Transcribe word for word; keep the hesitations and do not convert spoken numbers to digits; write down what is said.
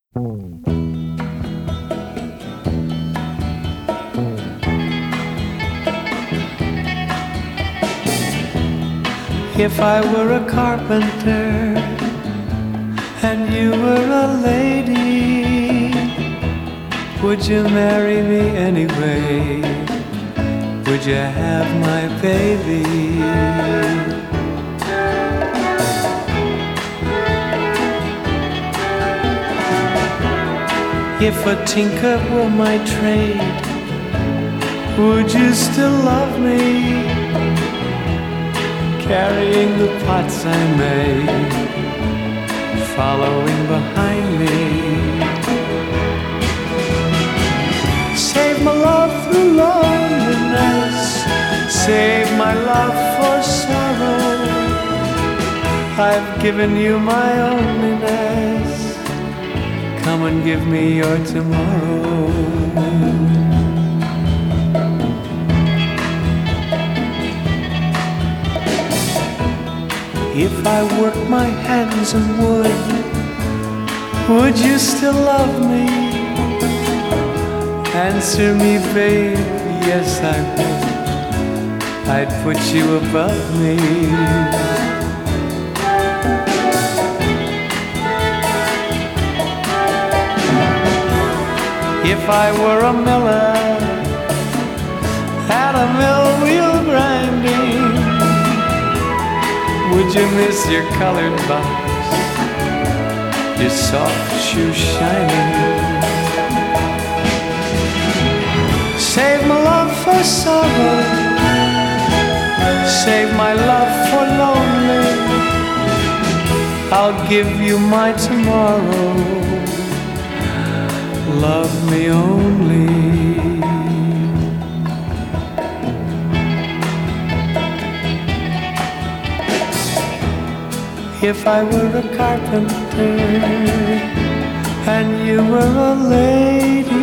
If I were a carpenter and you were a lady, would you marry me anyway? Would you have my baby? If a tinker were my trade, would you still love me? Carrying the pots I made, following behind me. Save my love through loneliness, save my love for sorrow. I've given you my loneliness, come and give me your tomorrow. If I worked my hands in wood, would you still love me? Answer me, babe, yes I would. I'd put you above me. If I were a miller at a mill wheel grinding, would you miss your colored box, your soft shoe shining? Save my love for sorrow, save my love for lonely. I'll give you my tomorrow, love me only. If I were a carpenter and you were a lady,